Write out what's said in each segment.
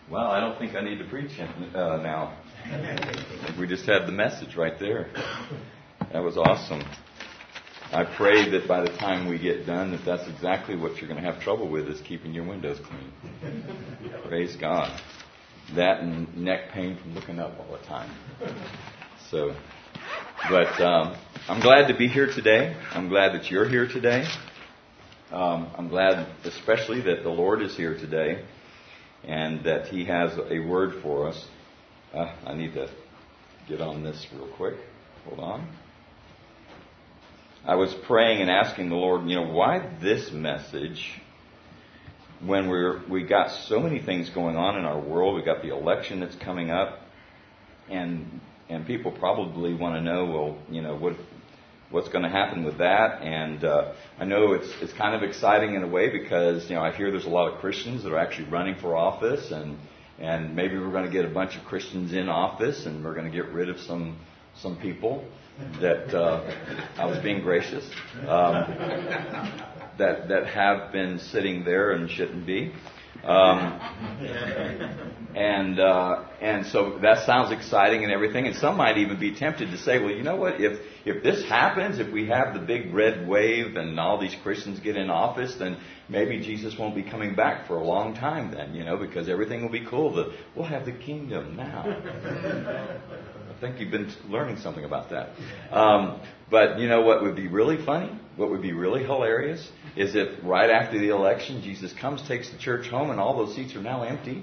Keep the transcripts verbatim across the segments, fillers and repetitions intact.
Well, I don't think I need to preach uh, now. We just had the message right there. That was awesome. I pray that by the time we get done, that that's exactly what you're going to have trouble with, is keeping your windows clean. Praise God. That and neck pain from looking up all the time. So, but um, I'm glad to be here today. I'm glad that you're here today. Um, I'm glad especially that the Lord is here today and that He has a word for us. Uh, I need to get on this real quick. Hold on. I was praying and asking the Lord, you know, why this message when we're we got so many things going on in our world. We got the election that's coming up, and and people probably want to know, well, you know, what what's going to happen with that. And uh, I know it's it's kind of exciting in a way because, you know, I hear there's a lot of Christians that are actually running for office, and and maybe we're going to get a bunch of Christians in office, and we're going to get rid of some some people that uh, I was being gracious um, that that have been sitting there and shouldn't be. Um, and uh, and so that sounds exciting and everything. And some might even be tempted to say, well, you know what? If if this happens, if we have the big red wave and all these Christians get in office, then maybe Jesus won't be coming back for a long time. Then, you know, because everything will be cool. The, we'll have the kingdom now. I think you've been learning something about that. Um, but you know what would be really funny? What would be really hilarious is if right after the election, Jesus comes, takes the church home, and all those seats are now empty.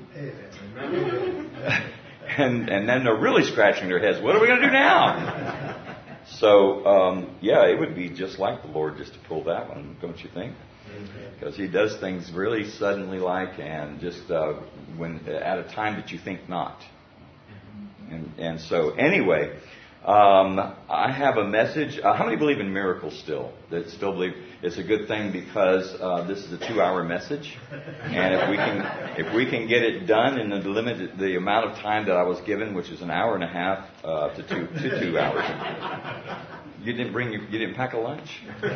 and and then they're really scratching their heads. What are we going to do now? So, um, yeah, it would be just like the Lord just to pull that one, don't you think? Because He does things really suddenly like and just uh, when at a time that you think not. And, and so, anyway, um, I have a message. Uh, how many believe in miracles still? That still believe it's a good thing because uh, this is a two-hour message, and if we can, if we can get it done in the limited, the amount of time that I was given, which is an hour and a half uh, to two to two hours. You didn't bring your, you didn't pack a lunch.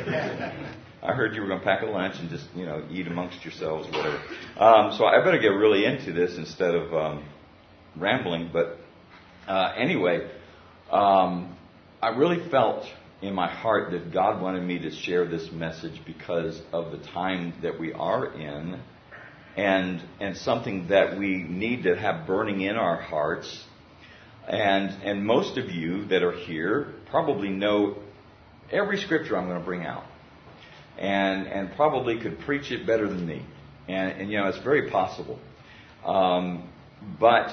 I heard you were going to pack a lunch and just, you know, eat amongst yourselves, whatever. Um, so I better get really into this instead of um, rambling, but. Uh, anyway, um, I really felt in my heart that God wanted me to share this message because of the time that we are in, and and something that we need to have burning in our hearts. And and most of you that are here probably know every scripture I'm going to bring out, and and probably could preach it better than me. And, and you know, it's very possible, um, but.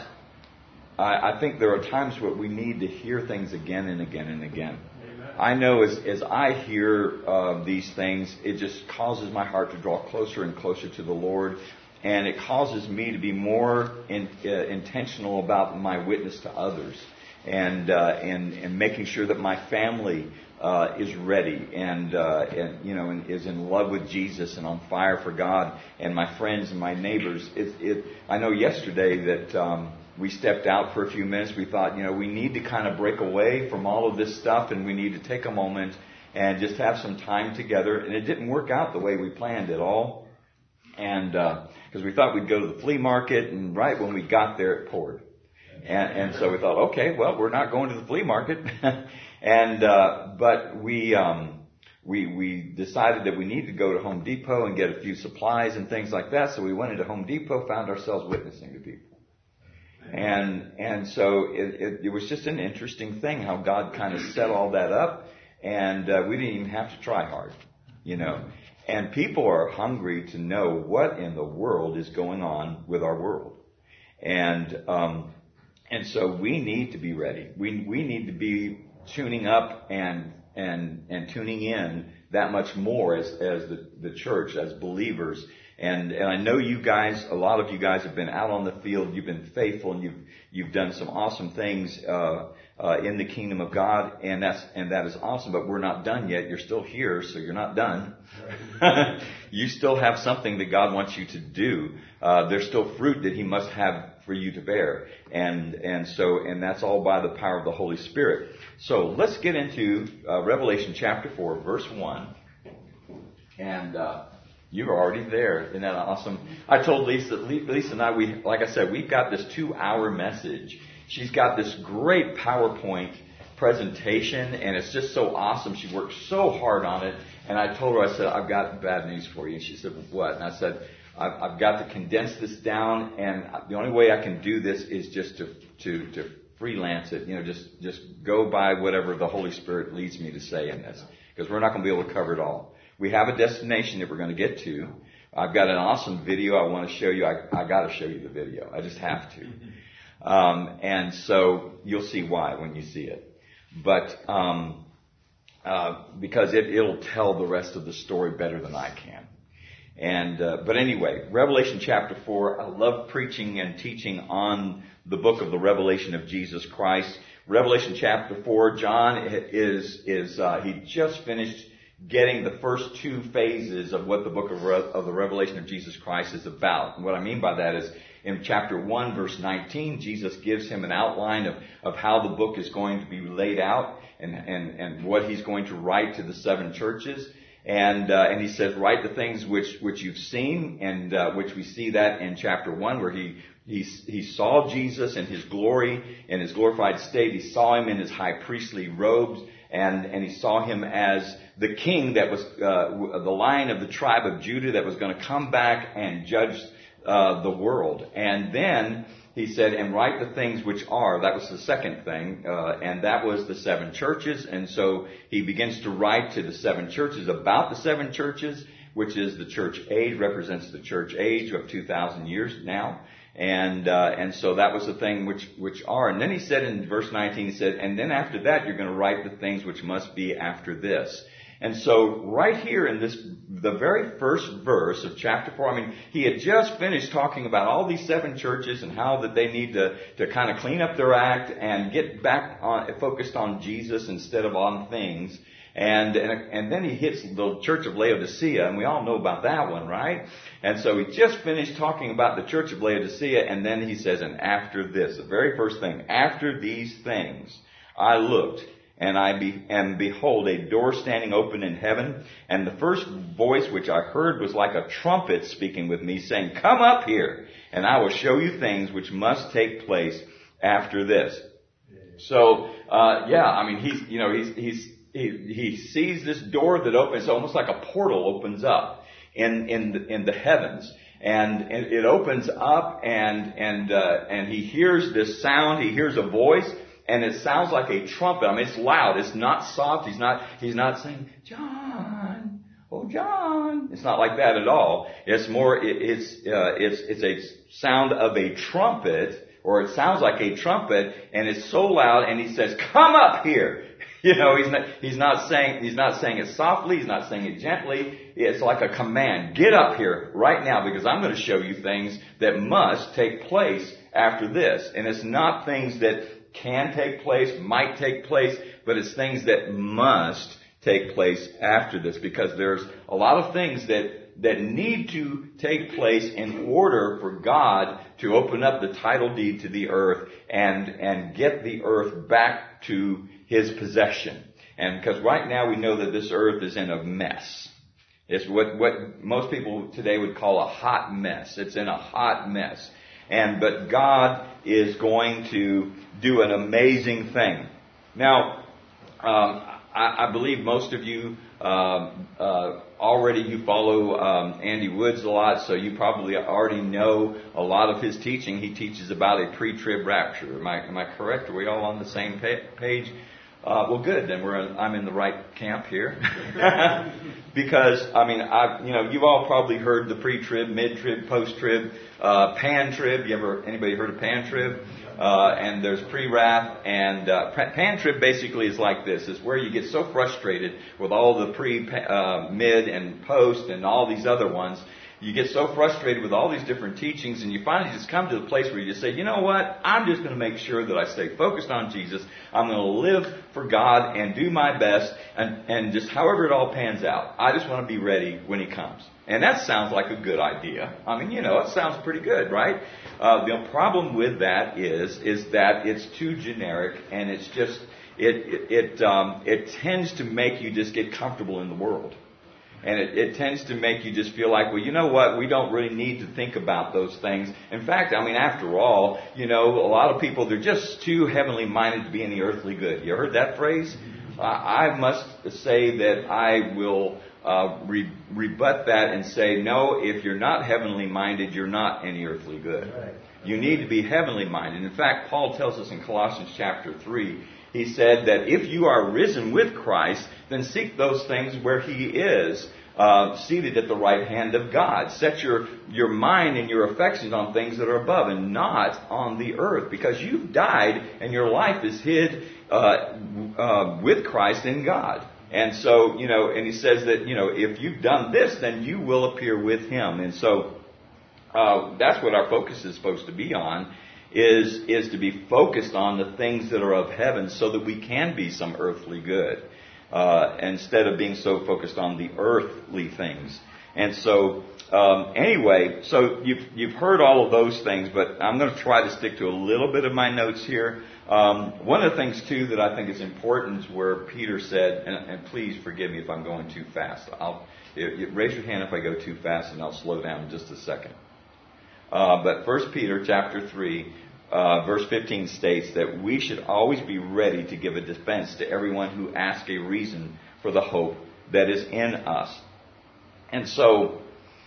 I think there are times where we need to hear things again and again and again. Amen. I know as as I hear uh, these things, it just causes my heart to draw closer and closer to the Lord, and it causes me to be more in, uh, intentional about my witness to others, and uh, and and making sure that my family uh, is ready and uh, and you know and is in love with Jesus and on fire for God, and my friends and my neighbors. It, it I know yesterday that. Um, We stepped out for a few minutes. We thought, you know, we need to kind of break away from all of this stuff, and we need to take a moment and just have some time together. And it didn't work out the way we planned at all. And because uh, we thought we'd go to the flea market, and right when we got there, it poured. And, and so we thought, okay, well, we're not going to the flea market. and uh, but we um, we we decided that we needed to go to Home Depot and get a few supplies and things like that. So we went into Home Depot, found ourselves witnessing to people. And and so it, it, it was just an interesting thing how God kind of set all that up, and uh, we didn't even have to try hard, you know. And people are hungry to know what in the world is going on with our world, and um, and so we need to be ready. We we need to be tuning up and and and tuning in that much more as as the the church, as believers. And, and I know you guys, a lot of you guys have been out on the field. You've been faithful, and you've you've done some awesome things uh, uh, in the kingdom of God, and that's and that is awesome. But we're not done yet. You're still here, so you're not done. You still have something that God wants you to do. Uh, there's still fruit that He must have for you to bear, and and so and that's all by the power of the Holy Spirit. So let's get into uh, Revelation chapter four, verse one, and. Uh, You're already there. Isn't that awesome? I told Lisa, Lisa and I, we, like I said, we've got this two-hour message. She's got this great PowerPoint presentation, and it's just so awesome. She worked so hard on it. And I told her, I said, I've got bad news for you. And she said, what? And I said, I've, I've got to condense this down, and the only way I can do this is just to, to, to freelance it. You know, just, just go by whatever the Holy Spirit leads me to say in this. Because we're not going to be able to cover it all. We have a destination that we're going to get to. I've got an awesome video I want to show you. I, I got to show you the video. I just have to. Um, and so you'll see why when you see it. But um, uh, because it, it'll tell the rest of the story better than I can. And uh, but anyway, Revelation chapter four. I love preaching and teaching on the book of the Revelation of Jesus Christ. Revelation chapter four. John is is uh, he just finished getting the first two phases of what the book of, Re- of the Revelation of Jesus Christ is about. And what I mean by that is in chapter one, verse nineteen, Jesus gives him an outline of, of how the book is going to be laid out and, and, and what he's going to write to the seven churches. And, uh, and he says, write the things which, which you've seen, and, uh, which we see that in chapter one, where he, he, he saw Jesus in his glory, in his glorified state. He saw him in his high priestly robes, and, and he saw him as the king that was, uh, the Lion of the tribe of Judah that was going to come back and judge, uh, the world. And then he said, and write the things which are, that was the second thing, uh, and that was the seven churches. And so he begins to write to the seven churches about the seven churches, which is the church age, represents the church age of two thousand years now. And, uh, and so that was the thing which, which are. And then he said in verse nineteen, he said, and then after that, you're going to write the things which must be after this. And so right here in this, the very first verse of chapter four, I mean, he had just finished talking about all these seven churches and how that they need to, to kind of clean up their act and get back on, focused on Jesus instead of on things. And, and, and then he hits the church of Laodicea, and we all know about that one, right? And so he just finished talking about the church of Laodicea, and then he says, and after this, the very first thing, after these things, I looked, and I be, and behold, a door standing open in heaven. And the first voice which I heard was like a trumpet speaking with me, saying, come up here, and I will show you things which must take place after this. So, uh, yeah, I mean, he's, you know, he's, he's, he, he sees this door that opens. It's almost like a portal opens up in, in the, in the heavens. And, and it opens up, and, and, uh, and he hears this sound. He hears a voice. And it sounds like a trumpet. I mean, it's loud. It's not soft. He's not, he's not saying, John, oh, John. It's not like that at all. It's more, it, it's, uh, it's, it's a sound of a trumpet, or it sounds like a trumpet, and it's so loud, and he says, come up here. You know, he's not, he's not saying, he's not saying it softly. He's not saying it gently. It's like a command. Get up here right now, because I'm going to show you things that must take place after this. And it's not things that can take place, might take place, but it's things that must take place after this, because there's a lot of things that, that need to take place in order for God to open up the title deed to the earth and, and get the earth back to his possession. And because right now we know that this earth is in a mess. It's what, what most people today would call a hot mess. It's in a hot mess. And, but God is going to do an amazing thing. Now, um, I, I believe most of you, um, uh, already you follow, um, Andy Woods a lot, so you probably already know a lot of his teaching. He teaches about a pre-trib rapture. Am I, am I correct? Are we all on the same page? Uh, well, good. Then we're, I'm in the right camp here. Because, I mean, I, you know, you've all probably heard the pre-trib, mid-trib, post-trib, uh, pan-trib. You ever, anybody heard of pan-trib? Uh, and there's pre-wrath, and, uh, pan-trib basically is like this. It's where you get so frustrated with all the pre, uh, mid, and post, and all these other ones. You get so frustrated with all these different teachings, and you finally just come to the place where you just say, you know what? I'm just going to make sure that I stay focused on Jesus. I'm going to live for God and do my best, and, and just however it all pans out. I just want to be ready when he comes. And that sounds like a good idea. I mean, you know, it sounds pretty good, right? Uh, the problem with that is, is that it's too generic, and it's just, it, it, it, um, it tends to make you just get comfortable in the world. And it, it tends to make you just feel like, well, you know what? We don't really need to think about those things. In fact, I mean, after all, you know, a lot of people, they're just too heavenly minded to be any earthly good. You heard that phrase? Uh, I must say that I will uh, re- rebut that and say, no, if you're not heavenly minded, you're not any earthly good. Right. You need to be heavenly minded. In fact, Paul tells us in Colossians chapter three, he said that if you are risen with Christ, then seek those things where He is, uh, seated at the right hand of God. Set your, your mind and your affections on things that are above and not on the earth, because you've died and your life is hid uh, uh, with Christ in God. And so, you know, and he says that, you know, if you've done this, then you will appear with Him. And so uh, that's what our focus is supposed to be on. Is is to be focused on the things that are of heaven so that we can be some earthly good. Uh, instead of being so focused on the earthly things. And so, um, anyway, so you've, you've heard all of those things, but I'm going to try to stick to a little bit of my notes here. Um, one of the things, too, that I think is important is where Peter said, and, and please forgive me if I'm going too fast. I'll you, you, raise your hand if I go too fast, and I'll slow down in just a second. Uh, but First Peter chapter three, uh, verse fifteen states that we should always be ready to give a defense to everyone who asks a reason for the hope that is in us. And so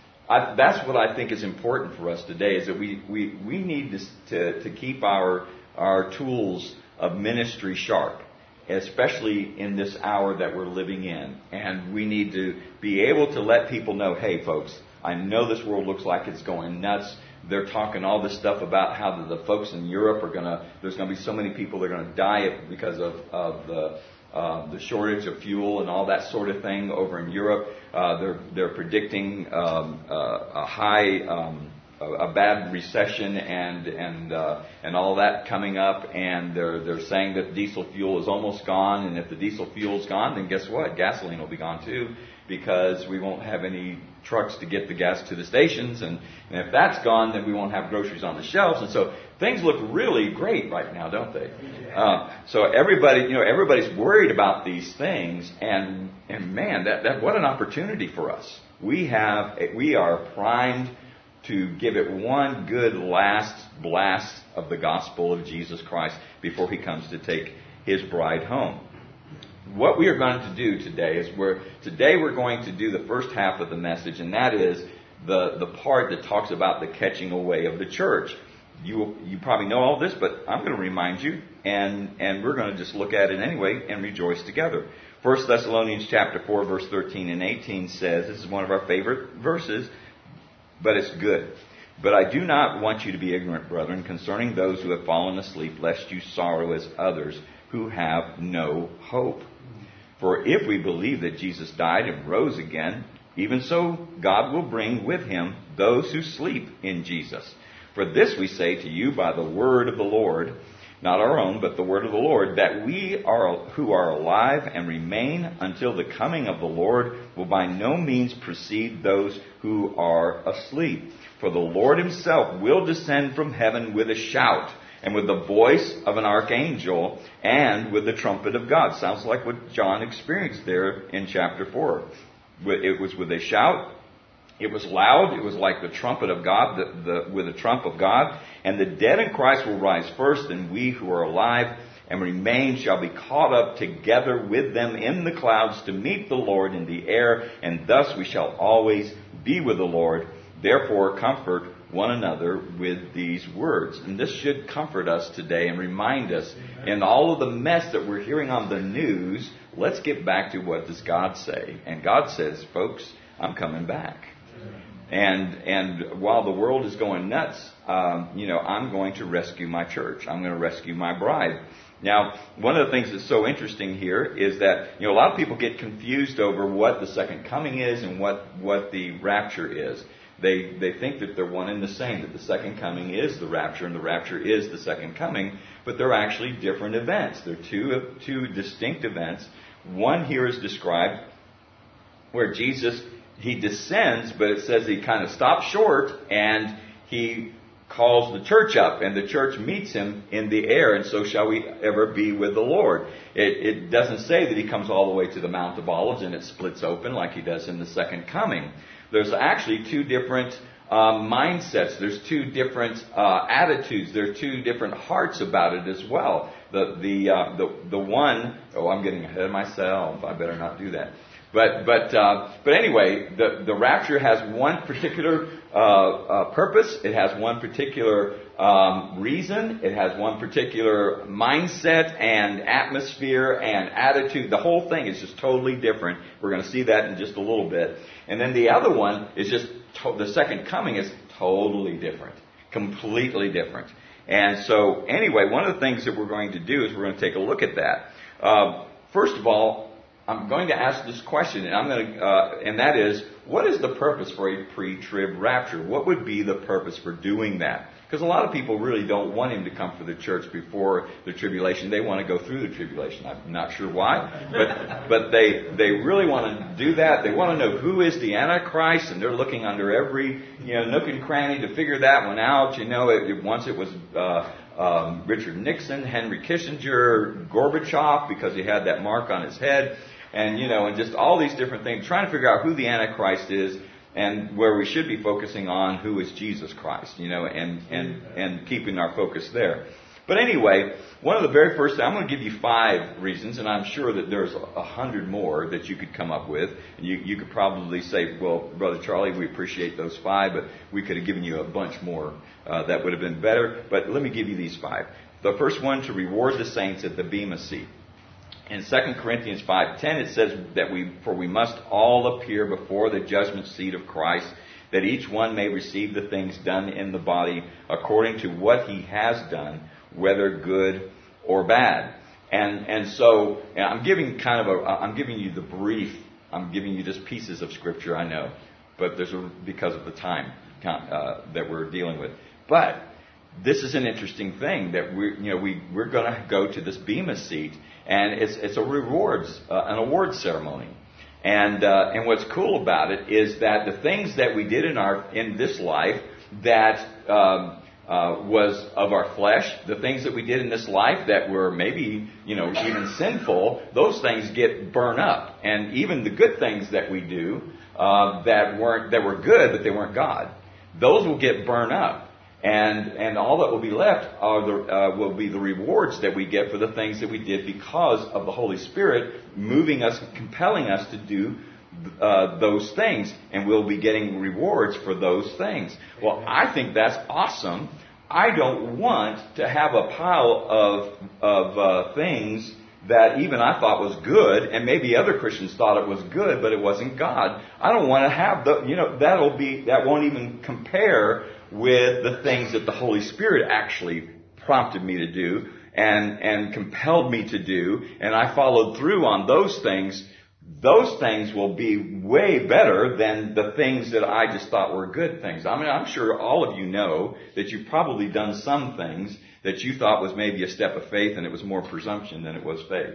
I, that's what I think is important for us today, is that we, we, we need to, to, to keep our, our tools of ministry sharp, especially in this hour that we're living in. And we need to be able to let people know, hey, folks, I know this world looks like it's going nuts. They're talking all this stuff about how the, the folks in Europe are going to, there's going to be so many people that are going to die because of, of the uh, the shortage of fuel and all that sort of thing over in Europe. Uh, they're they're predicting um, uh, a high, um, a, a bad recession and and uh, and all that coming up. And they're they're saying that diesel fuel is almost gone. And if the diesel fuel's gone, then guess what? Gasoline will be gone too, because we won't have any trucks to get the gas to the stations, and, and if that's gone, then we won't have groceries on the shelves. And so things look really great right now, don't they? Uh, so everybody, you know, everybody's worried about these things, and and man, that, that what an opportunity for us. We have we are primed to give it one good last blast of the gospel of Jesus Christ before He comes to take His bride home. What we are going to do today is we're today we're going to do the first half of the message, and that is the the part that talks about the catching away of the church. You you probably know all this, but I'm going to remind you, and and we're going to just look at it anyway and rejoice together. First Thessalonians chapter four, verse thirteen and eighteen says, this is one of our favorite verses, but it's good. But I do not want you to be ignorant, brethren, concerning those who have fallen asleep, lest you sorrow as others who have no hope. For if we believe that Jesus died and rose again, even so God will bring with Him those who sleep in Jesus. For this we say to you by the word of the Lord, not our own, but the word of the Lord, that we are who are alive and remain until the coming of the Lord will by no means precede those who are asleep. For the Lord Himself will descend from heaven with a shout, and with the voice of an archangel, and with the trumpet of God. Sounds like what John experienced there in chapter four. It was with a shout. It was loud. It was like the trumpet of God, the, the, with the trump of God. And the dead in Christ will rise first, and we who are alive and remain shall be caught up together with them in the clouds to meet the Lord in the air. And thus we shall always be with the Lord. Therefore comfort one another with these words. And this should comfort us today and remind us, in all of the mess that we're hearing on the news, let's get back to what does God say. And God says, folks, I'm coming back. And and while the world is going nuts, um, you know, I'm going to rescue my church. I'm going to rescue my bride. Now, one of the things that's so interesting here is that, you know, a lot of people get confused over what the second coming is and what, what the rapture is. They they think that they're one and the same, that the second coming is the rapture and the rapture is the second coming, but they're actually different events. They're two two distinct events. One here is described where Jesus, He descends, but it says He kind of stops short and He calls the church up, and the church meets him in the air, and so shall we ever be with the Lord. It, it doesn't say that he comes all the way to the Mount of Olives and it splits open like he does in the second coming. There's actually two different um, mindsets. There's two different uh, attitudes. There are two different hearts about it as well. The the uh, the the one, oh, I'm getting ahead of myself. I better not do that. But but uh, but anyway, the the rapture has one particular uh, uh, purpose. It has one particular um, reason. It has one particular mindset and atmosphere and attitude. The whole thing is just totally different. We're going to see that in just a little bit. And then the other one is just to- the second coming is totally different, completely different. And so anyway, one of the things that we're going to do is we're going to take a look at that. Uh, first of all, I'm going to ask this question, and I'm going to, uh, and that is, what is the purpose for a pre-trib rapture? What would be the purpose for doing that? Because a lot of people really don't want him to come for the church before the tribulation. They want to go through the tribulation. I'm not sure why, but but they they really want to do that. They want to know who is the Antichrist, and they're looking under every you know nook and cranny to figure that one out. You know, it, it, once it was uh, um, Richard Nixon, Henry Kissinger, Gorbachev, because he had that mark on his head. And, you know, and just all these different things, trying to figure out who the Antichrist is, and where we should be focusing on who is Jesus Christ, you know, and, and, and keeping our focus there. But anyway, one of the very first, I'm going to give you five reasons, and I'm sure that there's a hundred more that you could come up with. And you, you could probably say, well, Brother Charlie, we appreciate those five, but we could have given you a bunch more uh, that would have been better. But let me give you these five. The first one, to reward the saints at the Bema seat. In Second Corinthians five ten, it says that we, for we must all appear before the judgment seat of Christ, that each one may receive the things done in the body according to what he has done, whether good or bad. And and so and I'm giving kind of a, I'm giving you the brief. I'm giving you just pieces of scripture, I know, but there's a, because of the time uh, that we're dealing with. But this is an interesting thing that we, you know, we we're going to go to this Bema seat, and it's it's a rewards, uh, an award ceremony, and uh, and what's cool about it is that the things that we did in our in this life that um, uh, was of our flesh, the things that we did in this life that were maybe you know even sinful, those things get burned up, and even the good things that we do uh, that weren't that were good but they weren't God, those will get burned up. And and all that will be left are the, uh, will be the rewards that we get for the things that we did because of the Holy Spirit moving us, compelling us to do uh, those things. And we'll be getting rewards for those things. Well, I think that's awesome. I don't want to have a pile of of uh, things that even I thought was good, and maybe other Christians thought it was good, but it wasn't God. I don't want to have the, you know, that'll be, that won't even compare with the things that the Holy Spirit actually prompted me to do and, and compelled me to do, and I followed through on those things. Those things will be way better than the things that I just thought were good things. I mean, I'm sure all of you know that you've probably done some things that you thought was maybe a step of faith, and it was more presumption than it was faith.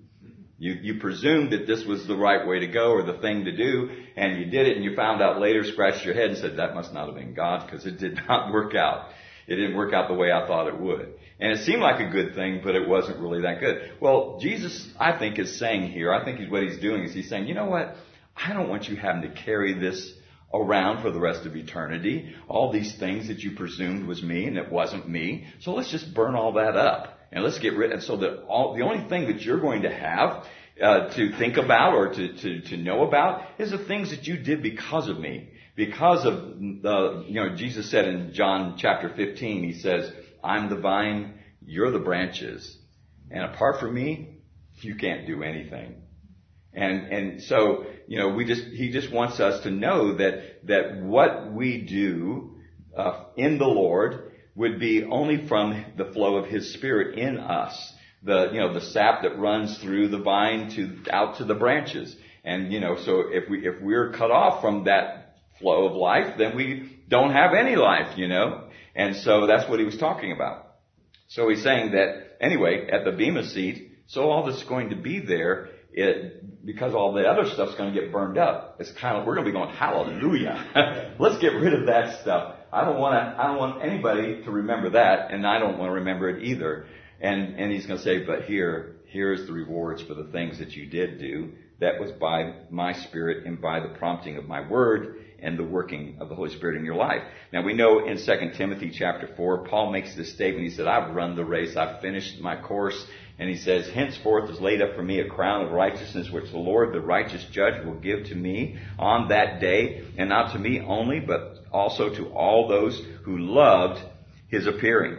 You, you presumed that this was the right way to go or the thing to do, and you did it, and you found out later, scratched your head and said, that must not have been God, because it did not work out. It didn't work out the way I thought it would. And it seemed like a good thing, but it wasn't really that good. Well, Jesus, I think, is saying here, I think what he's doing is he's saying, you know what? I don't want you having to carry this around for the rest of eternity. All these things that you presumed was me, and it wasn't me. So let's just burn all that up. And let's get rid of it, so that all, the only thing that you're going to have uh, to think about or to, to, to know about is the things that you did because of me. Because of the, you know, Jesus said in John chapter fifteen, he says, I'm the vine, you're the branches. And apart from me, you can't do anything. And, and so, you know, we just, he just wants us to know that, that what we do, uh, in the Lord would be only from the flow of his Spirit in us. The, you know, the sap that runs through the vine to, out to the branches. And, you know, so if we, if we're cut off from that flow of life, then we don't have any life, you know. And so that's what he was talking about. So he's saying that, anyway, at the Bema seat, so all that's going to be there, it, because all the other stuff's going to get burned up, it's kind of, we're going to be going, hallelujah. Let's get rid of that stuff. I don't want to, I don't want anybody to remember that, and I don't want to remember it either. And, and he's going to say, but here, here's the rewards for the things that you did do. That was by my Spirit and by the prompting of my word and the working of the Holy Spirit in your life. Now we know in Second Timothy chapter four, Paul makes this statement. He said, I've run the race, I've finished my course. And he says, henceforth is laid up for me a crown of righteousness, which the Lord, the righteous judge, will give to me on that day, and not to me only, but also to all those who loved his appearing.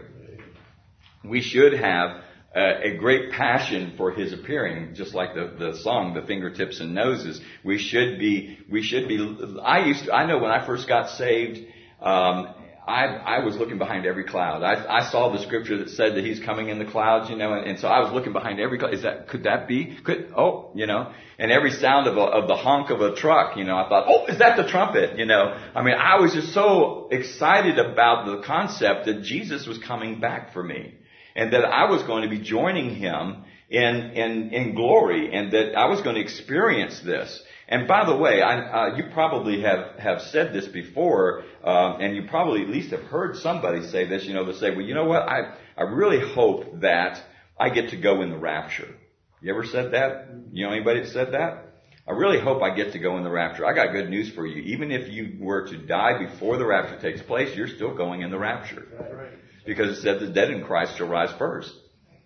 We should have Uh, a great passion for his appearing, just like the, the song, The Fingertips and Noses. We should be, we should be, I used to, I know when I first got saved, um, I, I was looking behind every cloud. I, I saw the scripture that said that he's coming in the clouds, you know, and, and so I was looking behind every cloud. Is that, could that be? Could, oh, you know, and every sound of a, of the honk of a truck, you know, I thought, oh, is that the trumpet? You know, I mean, I was just so excited about the concept that Jesus was coming back for me. And that I was going to be joining him in, in, in glory, and that I was going to experience this. And by the way, I, uh, you probably have, have said this before, uh, and you probably at least have heard somebody say this, you know, they say, well, you know what, I, I really hope that I get to go in the rapture. You ever said that? You know anybody that said that? I really hope I get to go in the rapture. I got good news for you. Even if you were to die before the rapture takes place, you're still going in the rapture. Right. Because it said the dead in Christ shall rise first.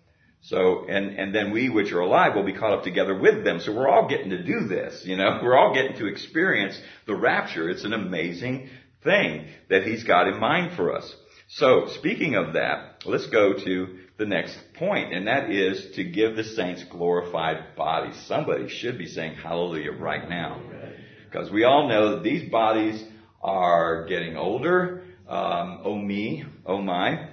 So, and, and then we which are alive will be caught up together with them. So we're all getting to do this, you know. We're all getting to experience the rapture. It's an amazing thing that he's got in mind for us. So, speaking of that, let's go to the next point, and that is to give the saints glorified bodies. Somebody should be saying hallelujah right now. Because we all know that these bodies are getting older. Um, oh me, oh my.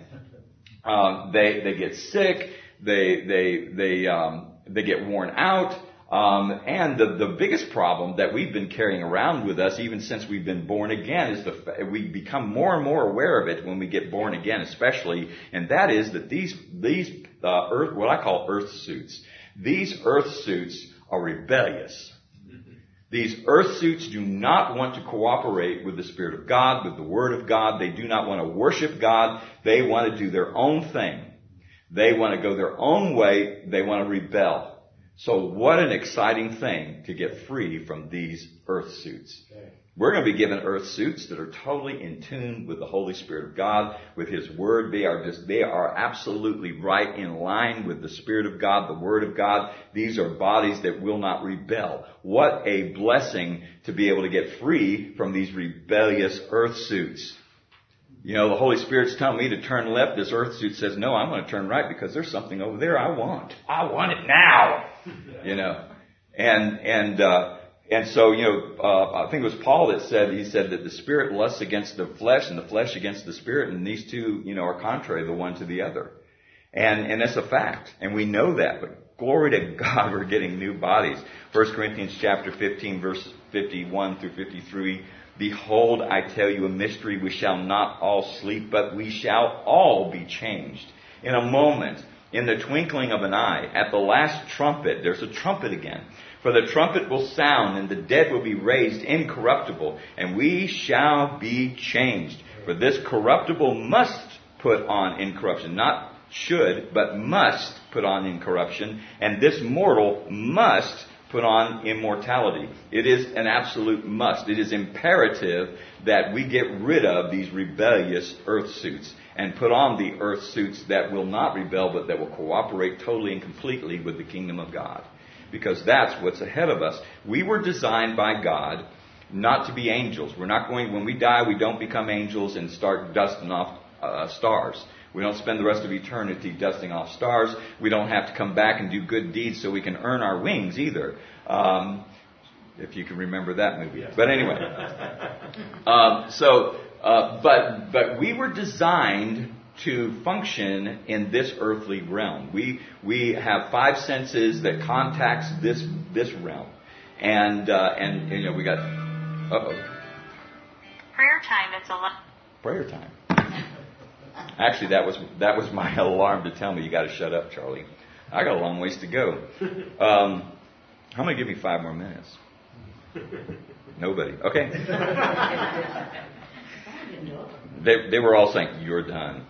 Um, they, they get sick. They, they, they, um, they get worn out. Um, and the, the biggest problem that we've been carrying around with us even since we've been born again is the, we become more and more aware of it when we get born again, especially, and that is that these, these, uh, earth, what I call earth suits, these earth suits are rebellious. These earth suits do not want to cooperate with the Spirit of God, with the Word of God. They do not want to worship God. They want to do their own thing. They want to go their own way. They want to rebel. So what an exciting thing to get free from these earth suits. Okay. We're going to be given earth suits that are totally in tune with the Holy Spirit of God, with His Word. They are just, they are absolutely right in line with the Spirit of God, the Word of God. These are bodies that will not rebel. What a blessing to be able to get free from these rebellious earth suits. You know, the Holy Spirit's telling me to turn left. This earth suit says, no, I'm going to turn right because there's something over there I want. I want it now. You know, and, and, uh, And so, you know, uh, I think it was Paul that said, he said that the Spirit lusts against the flesh and the flesh against the Spirit, and these two, you know, are contrary the one to the other. And, and that's a fact. And we know that, but glory to God, we're getting new bodies. First Corinthians chapter fifteen, verse fifty-one through fifty-three. Behold, I tell you a mystery. We shall not all sleep, but we shall all be changed. In a moment, in the twinkling of an eye, at the last trumpet, there's a trumpet again. For the trumpet will sound, and the dead will be raised incorruptible, and we shall be changed. For this corruptible must put on incorruption. Not should, but must put on incorruption. And this mortal must put on immortality. It is an absolute must. It is imperative that we get rid of these rebellious earth suits and put on the earth suits that will not rebel, but that will cooperate totally and completely with the kingdom of God. Because that's what's ahead of us. We were designed by God not to be angels. We're not going, when we die, we don't become angels and start dusting off uh, stars. We don't spend the rest of eternity dusting off stars. We don't have to come back and do good deeds so we can earn our wings either. Um, if you can remember that movie. Yes. But anyway. um, so, uh, but, but we were designed to function in this earthly realm. We we have five senses that contacts this this realm, and uh, and, and you know we got uh-oh. prayer time. It's a lot. Prayer time. Actually, that was that was my alarm to tell me you got to shut up, Charlie. I got a long ways to go. Um, how many give me five more minutes? Nobody. Okay. they, they were all saying, you're done.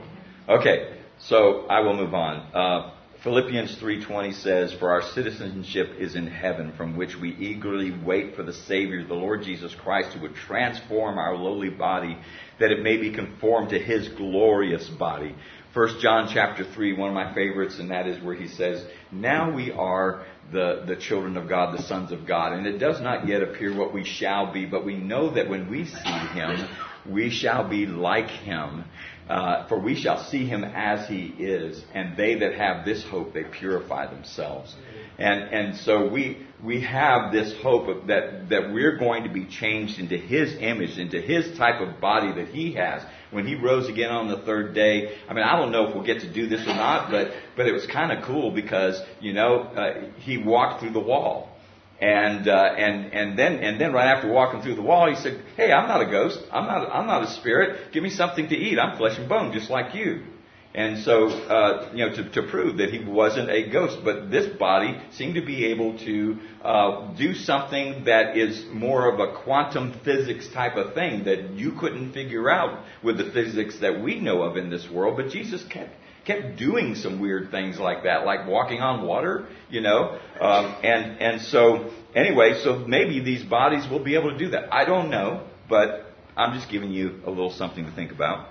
Okay, so I will move on. Uh, Philippians three twenty says, for our citizenship is in heaven, from which we eagerly wait for the Savior, the Lord Jesus Christ, who would transform our lowly body, that it may be conformed to His glorious body. First John chapter three, one of my favorites, and that is where he says, now we are the, the children of God, the sons of God. And it does not yet appear what we shall be, but we know that when we see Him, we shall be like Him. Uh, for we shall see Him as He is, and they that have this hope, they purify themselves. And and so we we have this hope of that that we're going to be changed into His image, into His type of body that He has. When He rose again on the third day, I mean, I don't know if we'll get to do this or not, but but it was kind of cool because, you know, uh, He walked through the wall. And uh, and and then and then right after walking through the wall, He said, "Hey, I'm not a ghost. I'm not. I'm not a spirit. Give me something to eat. I'm flesh and bone, just like you." And so, uh, you know, to, to prove that He wasn't a ghost, but this body seemed to be able to uh, do something that is more of a quantum physics type of thing that you couldn't figure out with the physics that we know of in this world. But Jesus kept. kept doing some weird things like that, like walking on water, you know. Um, and and so, anyway, so maybe these bodies will be able to do that. I don't know, but I'm just giving you a little something to think about.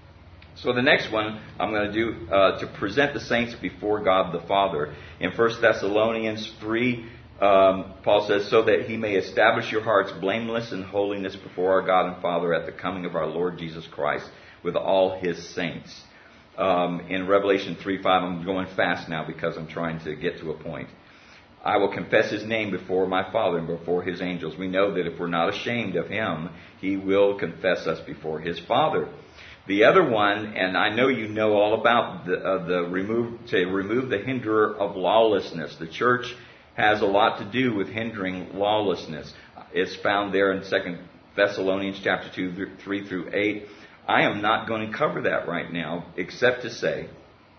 So the next one I'm going to do, uh, to present the saints before God the Father. In First Thessalonians three, um, Paul says, so that He may establish your hearts blameless in holiness before our God and Father at the coming of our Lord Jesus Christ with all His saints. Um, in Revelation three five, I'm going fast now because I'm trying to get to a point. I will confess His name before my Father and before His angels. We know that if we're not ashamed of Him, He will confess us before His Father. The other one, and I know you know all about the, uh, the remove to remove the hinderer of lawlessness. The church has a lot to do with hindering lawlessness. It's found there in Second Thessalonians chapter two, three through eight. I am not going to cover that right now, except to say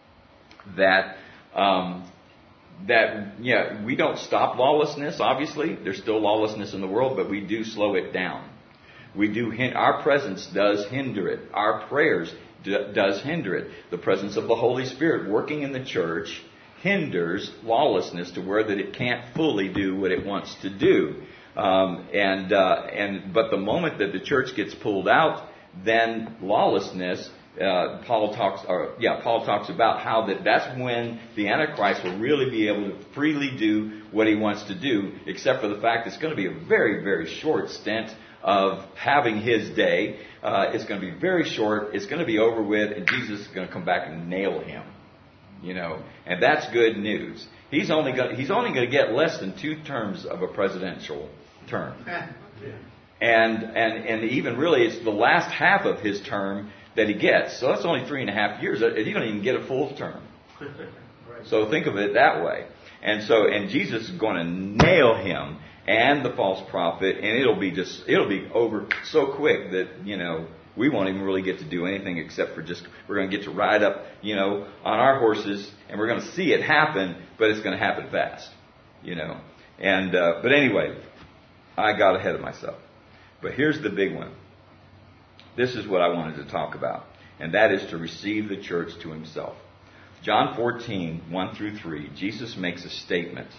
that um, that yeah, we don't stop lawlessness. Obviously, there's still lawlessness in the world, but we do slow it down. We do. Our presence does hinder it. Our prayers d- does hinder it. The presence of the Holy Spirit working in the church hinders lawlessness to where that it can't fully do what it wants to do. Um, and uh, and but the moment that the church gets pulled out, then lawlessness. Uh, Paul talks, or yeah, Paul talks about how that that's when the Antichrist will really be able to freely do what he wants to do, except for the fact it's going to be a very, very short stint of having his day. Uh, it's going to be very short. It's going to be over with, and Jesus is going to come back and nail him. You know, and that's good news. He's only going he's only going to get less than two terms of a presidential term, and and and even really it's the last half of his term that he gets. So that's only three and a half years. He don't even get a full term. So think of it that way. And so, and Jesus is going to nail him and the false prophet, and it'll be just, it'll be over so quick that, you know, we won't even really get to do anything except for just, we're going to get to ride up, you know, on our horses, and we're going to see it happen, but it's going to happen fast, you know. And, uh, but anyway, I got ahead of myself. But here's the big one. This is what I wanted to talk about, and that is to receive the church to himself. John fourteen, one through three, Jesus makes a statement.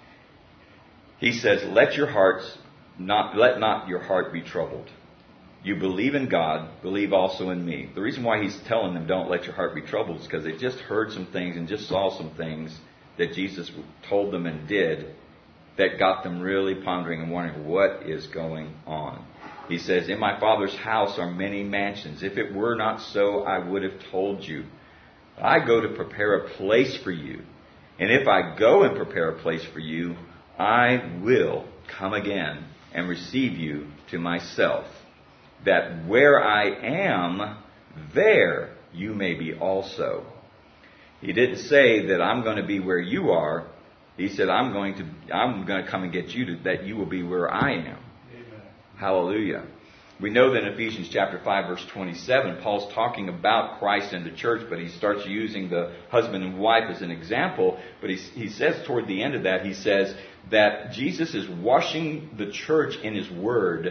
He says, let your hearts not, let not your heart be troubled. You believe in God, believe also in me. The reason why he's telling them don't let your heart be troubled is because they just heard some things and just saw some things that Jesus told them and did that got them really pondering and wondering what is going on. He says, in my Father's house are many mansions. If it were not so, I would have told you. I go to prepare a place for you. And if I go and prepare a place for you, I will come again and receive you to myself, that where I am, there you may be also. He didn't say that I'm going to be where you are. He said, I'm going to, I'm going to come and get you to, that you will be where I am. Hallelujah. We know that in Ephesians chapter five, verse twenty-seven, Paul's talking about Christ and the church, but he starts using the husband and wife as an example. But he, he says toward the end of that, he says that Jesus is washing the church in his word,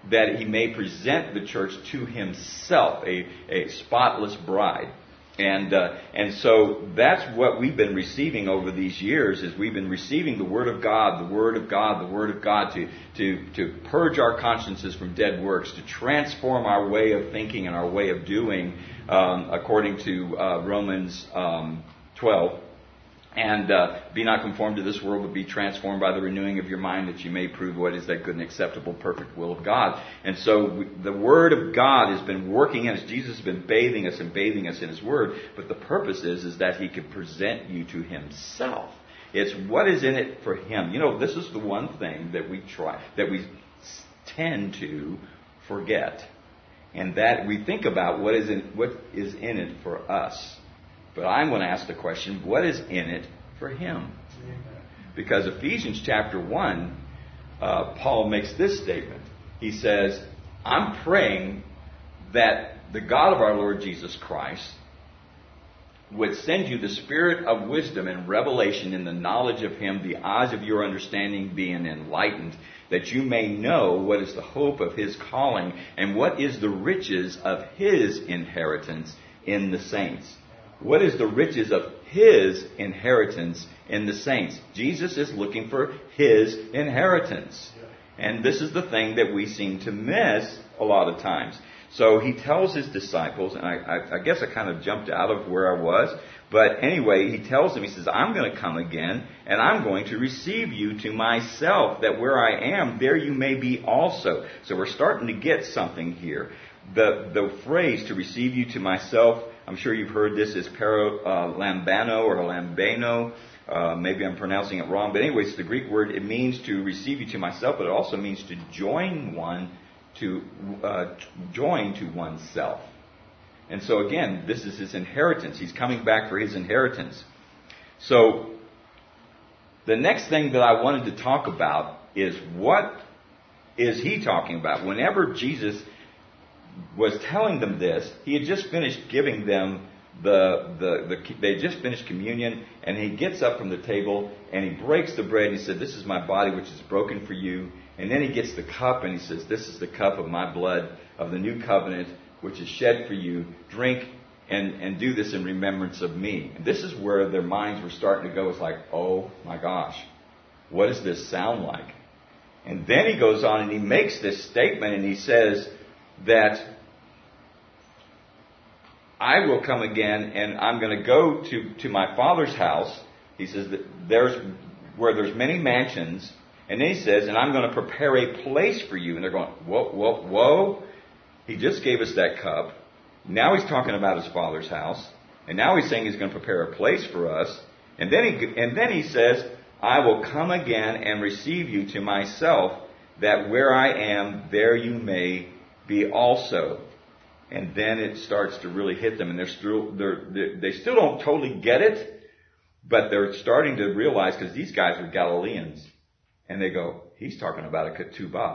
that he may present the church to himself, a, a spotless bride. And uh, and so that's what we've been receiving over these years, is we've been receiving the Word of God, the Word of God, the Word of God to, to, to purge our consciences from dead works, to transform our way of thinking and our way of doing, um, according to uh, Romans um, twelve. And uh, be not conformed to this world, but be transformed by the renewing of your mind, that you may prove what is that good and acceptable, perfect will of God. And so we, the Word of God has been working in us. Jesus has been bathing us and bathing us in His Word. But the purpose is, is that He could present you to Himself. It's what is in it for Him. You know, this is the one thing that we try, that we tend to forget. And that we think about what is in, what is in it for us. But I'm going to ask the question, what is in it for him? Because Ephesians chapter one, uh, Paul makes this statement. He says, I'm praying that the God of our Lord Jesus Christ would send you the spirit of wisdom and revelation in the knowledge of Him, the eyes of your understanding being enlightened, that you may know what is the hope of His calling and what is the riches of His inheritance in the saints. What is the riches of His inheritance in the saints? Jesus is looking for His inheritance. And this is the thing that we seem to miss a lot of times. So He tells His disciples, and I, I, I guess I kind of jumped out of where I was, but anyway, He tells them, He says, I'm going to come again, and I'm going to receive you to myself, that where I am, there you may be also. So we're starting to get something here. The, the phrase, to receive you to myself, I'm sure you've heard this as para uh, lambano or lambano. Uh, maybe I'm pronouncing it wrong. But anyways, the Greek word, it means to receive you to myself, but it also means to join one, to uh, join to oneself. And so again, this is His inheritance. He's coming back for His inheritance. So the next thing that I wanted to talk about is, what is He talking about? Whenever Jesus was telling them this, He had just finished giving them the, the, the, they had just finished communion, and He gets up from the table, and He breaks the bread, and He said, this is my body which is broken for you. And then He gets the cup, and He says, this is the cup of my blood of the new covenant, which is shed for you. Drink and, and do this in remembrance of me. And this is where their minds were starting to go. It's like, oh my gosh, what does this sound like? And then He goes on and He makes this statement, and He says that I will come again, and I'm going to go to, to my Father's house. He says that there's where there's many mansions. And then He says, and I'm going to prepare a place for you. And they're going, whoa, whoa, whoa. He just gave us that cup. Now He's talking about His Father's house. And now He's saying He's going to prepare a place for us. And then He, and then he says, I will come again and receive you to myself, that where I am, there you may be also. And then it starts to really hit them, and they're still, they're, they're, they still don't totally get it, but they're starting to realize, because these guys are Galileans, and they go, He's talking about a ketubah.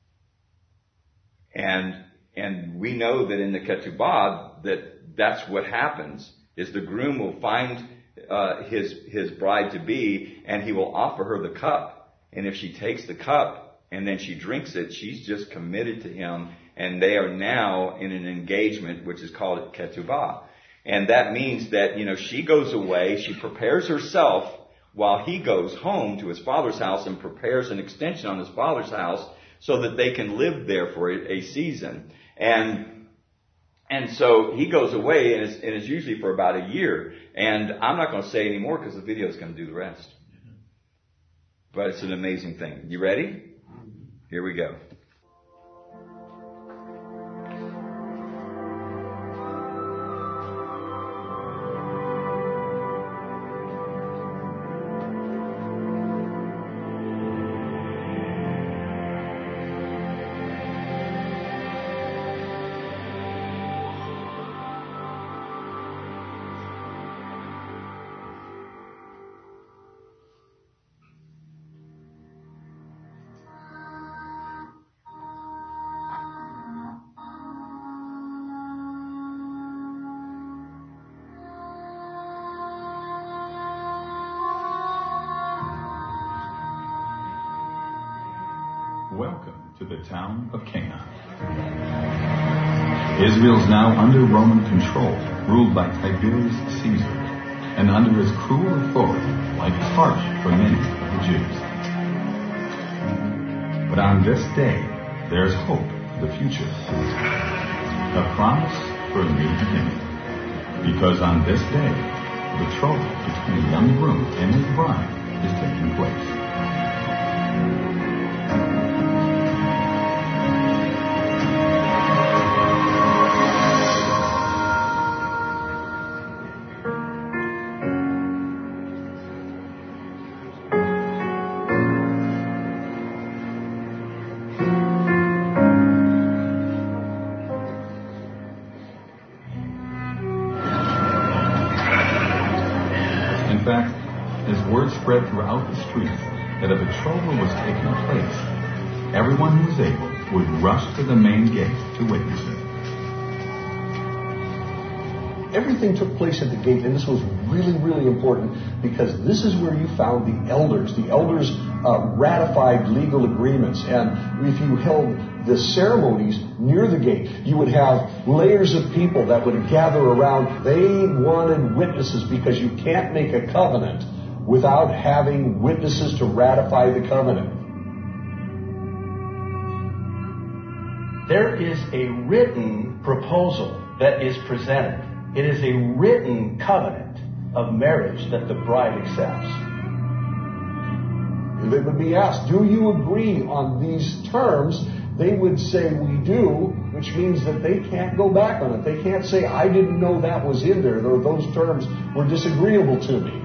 And, and we know that in the ketubah, that that's what happens, is the groom will find uh, his, his bride to be, and he will offer her the cup. And if she takes the cup, and then she drinks it, she's just committed to him. And they are now in an engagement, which is called ketubah. And that means that, you know, she goes away, she prepares herself while he goes home to his father's house and prepares an extension on his father's house so that they can live there for a, a season. And and so he goes away, and it's, and it's usually for about a year. And I'm not going to say any more because the video is going to do the rest. But it's an amazing thing. You ready? Here we go. Welcome to the town of Cana. Israel is now under Roman control, ruled by Tiberius Caesar, and under his cruel authority, like harsh for many of the Jews. But on this day, there's hope for the future. A promise for a new beginning. Because on this day, the betrothal between the young groom and his bride is taking place. Spread throughout the streets that a betrothal was taking place, everyone who was able would rush to the main gate to witness it. Everything took place at the gate, and this was really, really important because this is where you found the elders. The elders uh, ratified legal agreements, and if you held the ceremonies near the gate, you would have layers of people that would gather around. They wanted witnesses because you can't make a covenant without having witnesses to ratify the covenant. There is a written proposal that is presented. It is a written covenant of marriage that the bride accepts. If it would be asked, do you agree on these terms? They would say, we do, which means that they can't go back on it. They can't say, I didn't know that was in there, or those terms were disagreeable to me.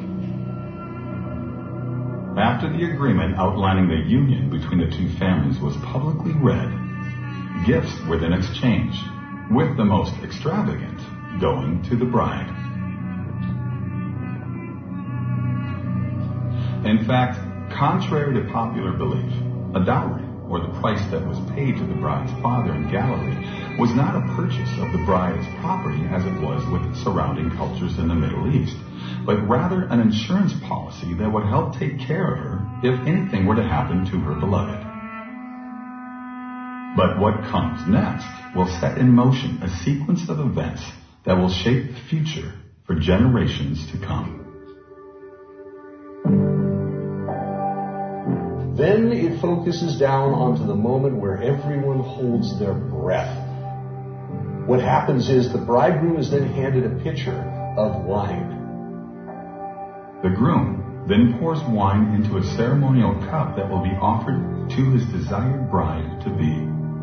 After the agreement outlining the union between the two families was publicly read, gifts were then exchanged, with the most extravagant going to the bride. In fact, contrary to popular belief, a dowry, or the price that was paid to the bride's father in Galilee, was not a purchase of the bride's property as it was with surrounding cultures in the Middle East, but rather an insurance policy that would help take care of her if anything were to happen to her beloved. But what comes next will set in motion a sequence of events that will shape the future for generations to come. Then it focuses down onto the moment where everyone holds their breath. What happens is the bridegroom is then handed a pitcher of wine. The groom then pours wine into a ceremonial cup that will be offered to his desired bride-to-be.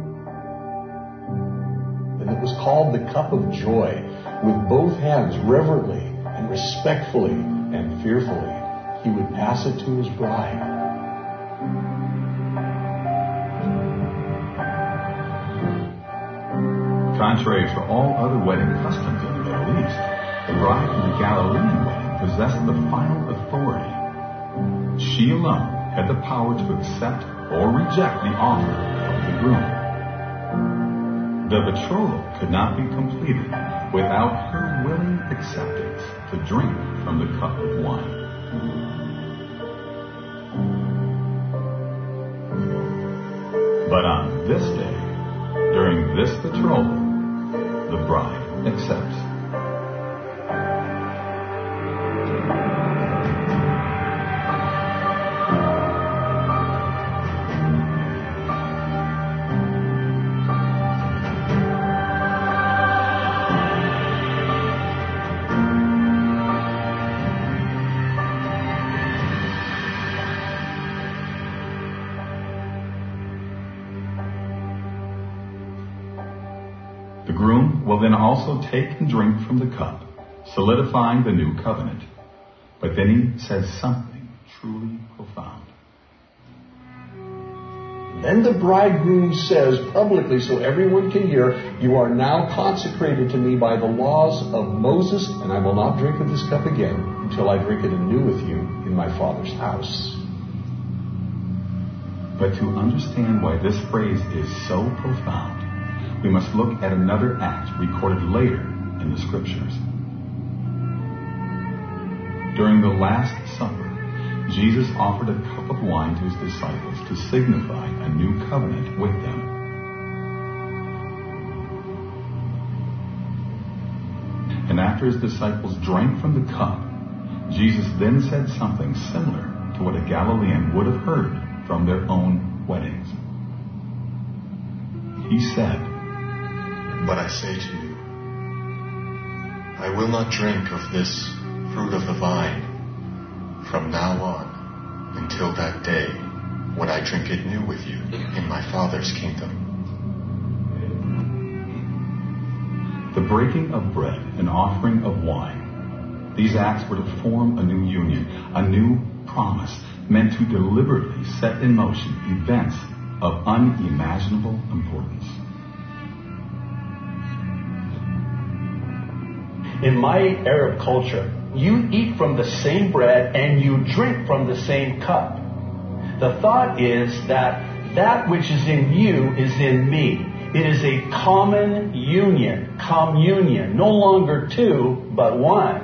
And it was called the cup of joy. With both hands reverently and respectfully and fearfully, he would pass it to his bride. Contrary to all other wedding customs in the Middle East, the bride in the Galilean wedding possessed the final authority. She alone had the power to accept or reject the offer of the groom. The betrothal could not be completed without her willing acceptance to drink from the cup of wine. But on this day, during this betrothal, the bride accepts. The groom will then also take and drink from the cup, solidifying the new covenant. But then he says something truly profound. Then the bridegroom says publicly, so everyone can hear, you are now consecrated to me by the laws of Moses, and I will not drink of this cup again until I drink it anew with you in my Father's house. But to understand why this phrase is so profound, we must look at another act recorded later in the Scriptures. During the Last Supper, Jesus offered a cup of wine to his disciples to signify a new covenant with them. And after his disciples drank from the cup, Jesus then said something similar to what a Galilean would have heard from their own weddings. He said, "But I say to you, I will not drink of this fruit of the vine from now on until that day when I drink it new with you in my Father's kingdom." The breaking of bread and offering of wine, these acts were to form a new union, a new promise, meant to deliberately set in motion events of unimaginable importance. In my Arab culture, you eat from the same bread and you drink from the same cup. The thought is that that which is in you is in me. It is a common union, communion, no longer two, but one.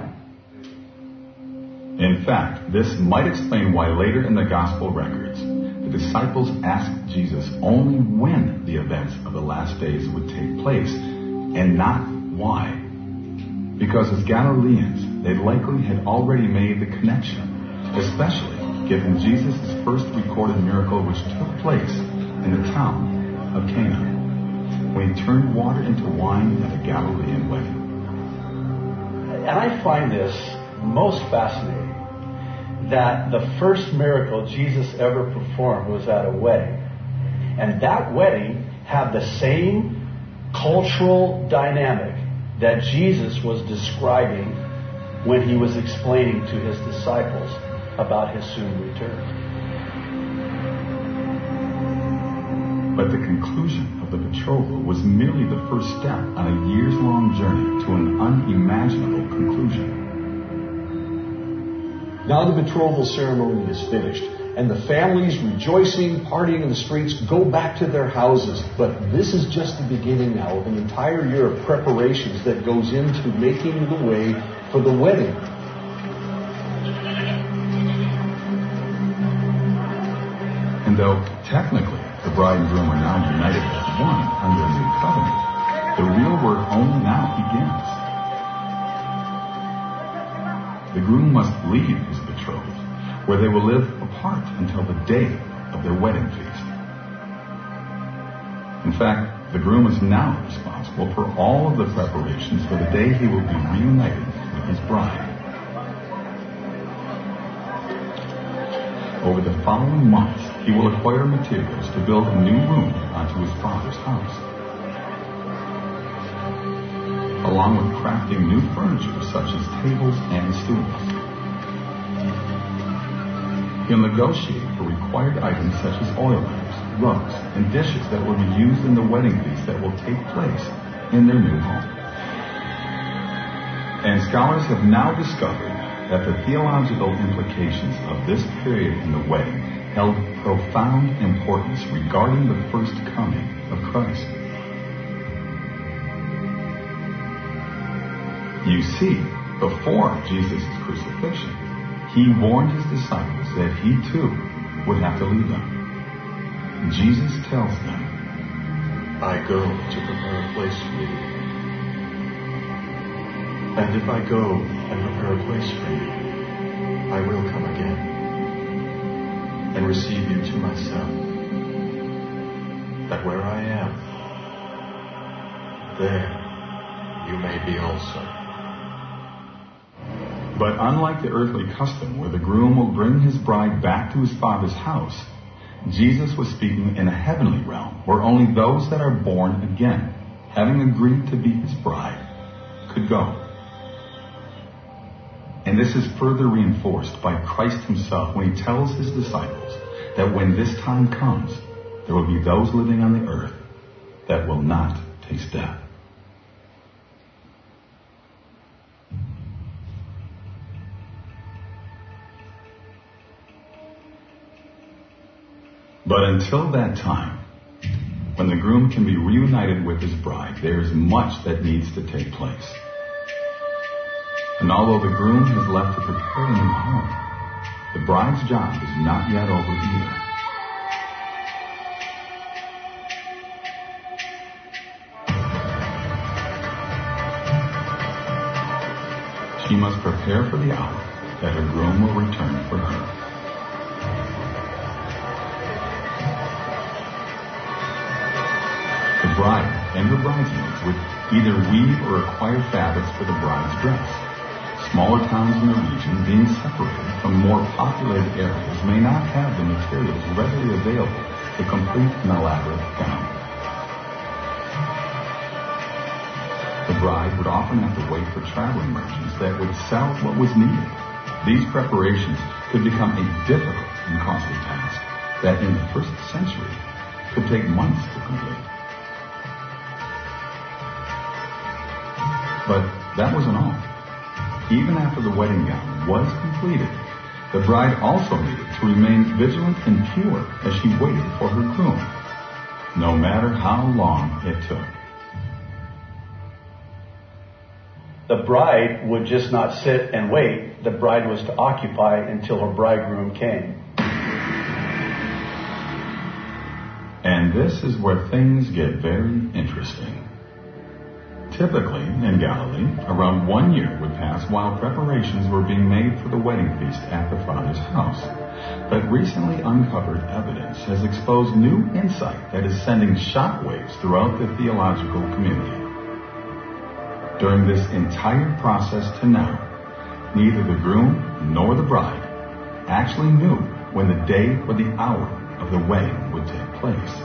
In fact, this might explain why later in the gospel records, the disciples asked Jesus only when the events of the last days would take place, and not why. Because as Galileans, they likely had already made the connection, especially given Jesus' first recorded miracle which took place in the town of Cana, when he turned water into wine at a Galilean wedding. And I find this most fascinating, that the first miracle Jesus ever performed was at a wedding. And that wedding had the same cultural dynamic that Jesus was describing when he was explaining to his disciples about his soon return. But the conclusion of the betrothal was merely the first step on a years-long journey to an unimaginable conclusion. Now the betrothal ceremony is finished, and the families, rejoicing, partying in the streets, go back to their houses. But this is just the beginning now of an entire year of preparations that goes into making the way for the wedding. And though technically the bride and groom are now united as one under a new covenant, the real work only now begins. The groom must leave his betrothed, where they will live apart until the day of their wedding feast. In fact, the groom is now responsible for all of the preparations for the day he will be reunited with his bride. Over the following months, he will acquire materials to build a new room onto his father's house, along with crafting new furniture such as tables and stools. He'll negotiate for required items such as oil lamps, rugs, and dishes that will be used in the wedding feast that will take place in their new home. And scholars have now discovered that the theological implications of this period in the wedding held profound importance regarding the first coming of Christ. You see, before Jesus' crucifixion, he warned his disciples that he too would have to leave them. Jesus tells them, "I go to prepare a place for you. And if I go and prepare a place for you, I will come again and receive you to myself, that where I am, there you may be also." But unlike the earthly custom where the groom will bring his bride back to his father's house, Jesus was speaking in a heavenly realm where only those that are born again, having agreed to be his bride, could go. And this is further reinforced by Christ himself when he tells his disciples that when this time comes, there will be those living on the earth that will not taste death. But until that time, when the groom can be reunited with his bride, there is much that needs to take place. And although the groom has left to prepare a new home, the bride's job is not yet over either. She must prepare for the hour that her groom will return for her. The bride and her bridesmaids would either weave or acquire fabrics for the bride's dress. Smaller towns in the region, being separated from more populated areas, may not have the materials readily available to complete an elaborate gown. The bride would often have to wait for traveling merchants that would sell what was needed. These preparations could become a difficult and costly task that in the first century could take months to complete. But that wasn't all. Even after the wedding gown was completed, the bride also needed to remain vigilant and pure as she waited for her groom, no matter how long it took. The bride would just not sit and wait. The bride was to occupy until her bridegroom came. And this is where things get very interesting. Typically, in Galilee, around one year would pass while preparations were being made for the wedding feast at the Father's house. But recently uncovered evidence has exposed new insight that is sending shockwaves throughout the theological community. During this entire process to now, neither the groom nor the bride actually knew when the day or the hour of the wedding would take place.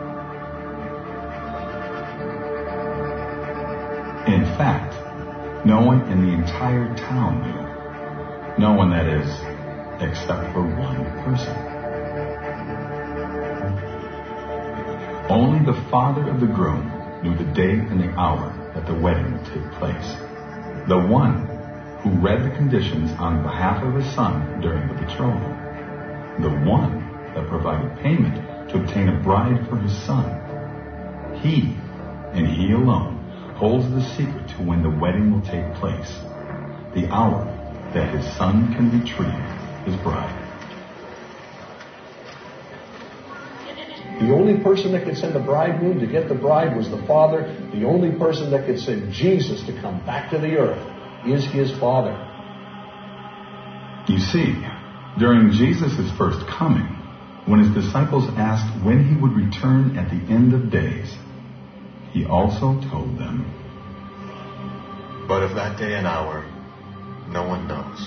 In fact, no one in the entire town knew. No one, that is, except for one person. Only the father of the groom knew the day and the hour that the wedding would take place. The one who read the conditions on behalf of his son during the betrothal. The one that provided payment to obtain a bride for his son. He, and he alone, holds the secret to when the wedding will take place, the hour that his son can retrieve his bride. The only person that could send the bridegroom to get the bride was the Father. The only person that could send Jesus to come back to the earth is his Father. You see, during Jesus' first coming, when his disciples asked when he would return at the end of days, he also told them, "But of that day and hour, no one knows.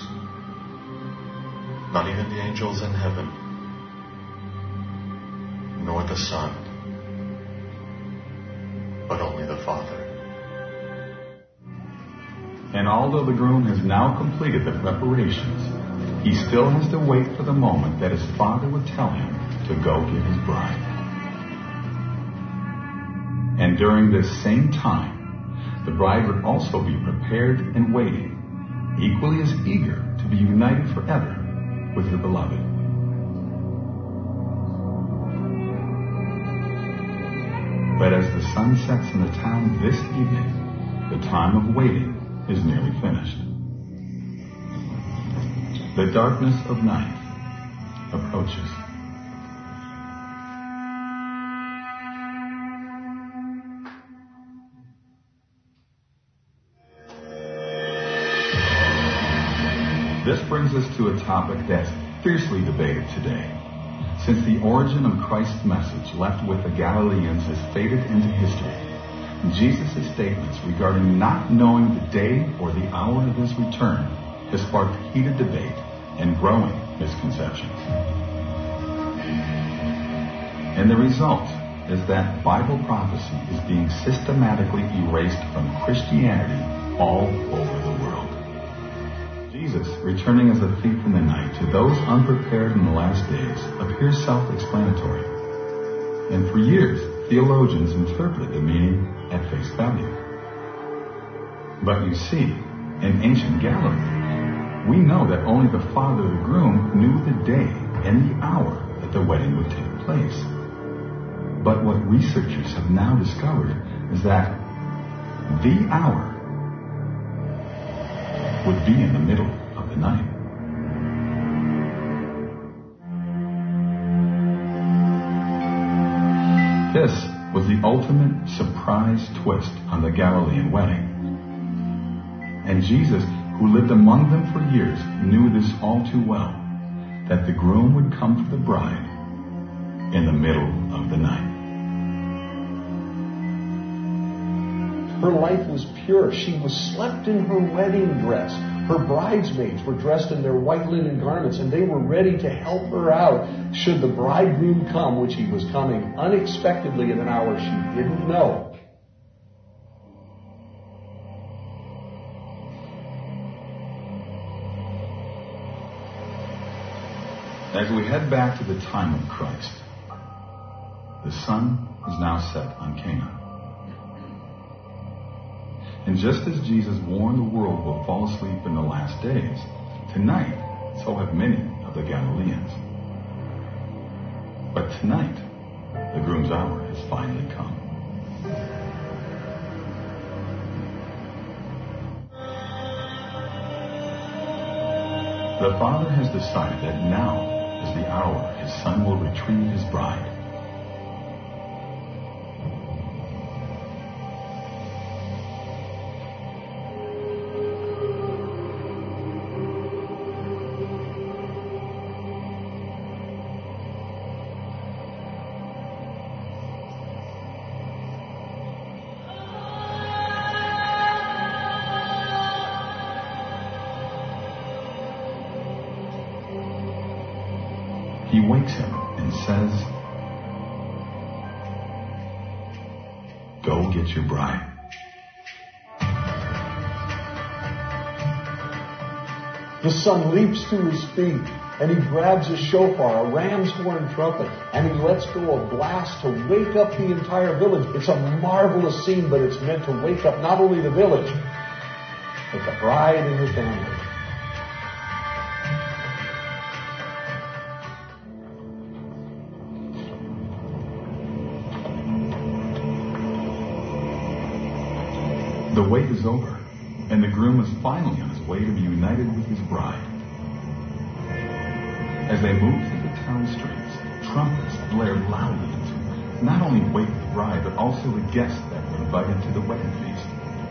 Not even the angels in heaven, nor the Son, but only the Father." And although the groom has now completed the preparations, he still has to wait for the moment that his Father would tell him to go get his bride. And during this same time, the bride would also be prepared and waiting, equally as eager to be united forever with her beloved. But as the sun sets in the town this evening, the time of waiting is nearly finished. The darkness of night approaches. This brings us to a topic that's fiercely debated today. Since the origin of Christ's message left with the Galileans has faded into history, Jesus' statements regarding not knowing the day or the hour of his return has sparked heated debate and growing misconceptions. And the result is that Bible prophecy is being systematically erased from Christianity all over the world. Jesus, returning as a thief in the night to those unprepared in the last days, appears self-explanatory. And for years, theologians interpreted the meaning at face value. But you see, in ancient Galilee, we know that only the father of the groom knew the day and the hour that the wedding would take place. But what researchers have now discovered is that the hour would be in the middle of the night. surprise twist on the Galilean wedding. And Jesus, who lived among them for years, knew this all too well, that the groom would come for the bride in the middle of the night. Her life was pure. She was slept in her wedding dress. Her bridesmaids were dressed in their white linen garments, and they were ready to help her out should the bridegroom come, which he was coming unexpectedly at an hour she didn't know. As we head back to the time of Christ, the sun is now set on Cana. And just as Jesus warned the world will fall asleep in the last days, tonight, so have many of the Galileans. But tonight, the groom's hour has finally come. The Father has decided that now is the hour his Son will retrieve his bride. He wakes him and says, "Go get your bride." The Son leaps to his feet, and he grabs a shofar, a ram's horn trumpet, and he lets go a blast to wake up the entire village. It's a marvelous scene, but it's meant to wake up not only the village, but the bride and her family. The wait is over, and the groom is finally on his way to be united with his bride. As they move through the town streets, trumpets blare loudly to not only wake the bride, but also the guests that were invited to the wedding feast.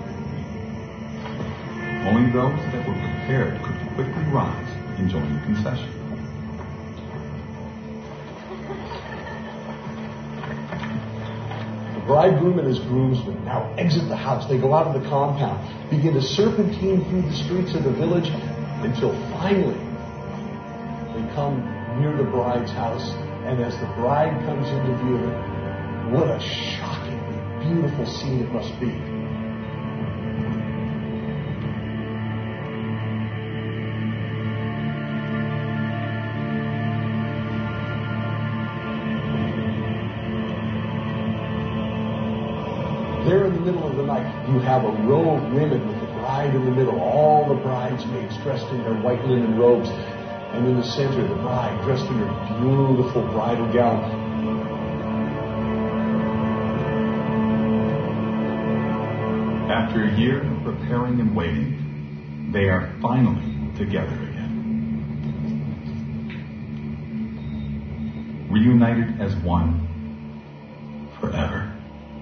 Only those that were prepared could quickly rise and join the procession. The bridegroom and his groomsmen now exit the house. They go out of the compound, begin to serpentine through the streets of the village until finally they come near the bride's house. And as the bride comes into view, what a shockingly beautiful scene it must be. There in the middle of the night, you have a row of women with the bride in the middle, all the bridesmaids dressed in their white linen robes, and in the center, the bride dressed in her beautiful bridal gown. After a year of preparing and waiting, they are finally together again. Reunited as one forever.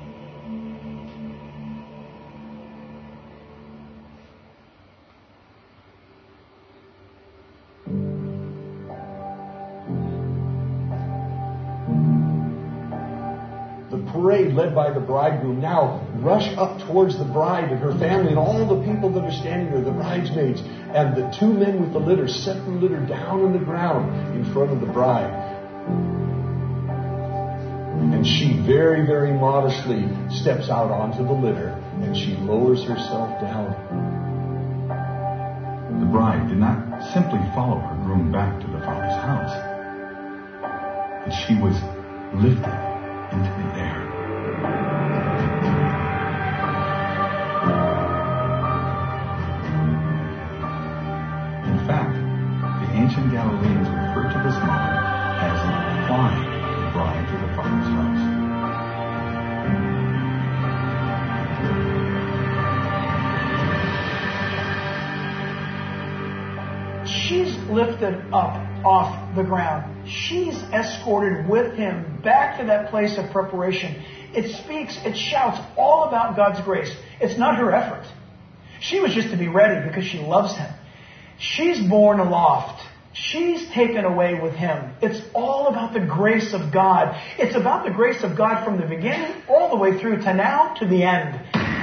Parade led by the bridegroom now rush up towards the bride and her family and all the people that are standing there, the bridesmaids, and the two men with the litter set the litter down on the ground in front of the bride. And she very, very modestly steps out onto the litter and she lowers herself down. The bride did not simply follow her groom back to the Father's house, but she was lifted into the air. In fact, the ancient Galileans referred to this moment as flying the bride to the Father's house. she's lifted up off the ground. She's escorted with him back to that place of preparation. It speaks, it shouts all about God's grace. It's not her effort. She was just to be ready because she loves him. She's borne aloft. She's taken away with him. It's all about the grace of God. It's about the grace of God from the beginning all the way through to now to the end.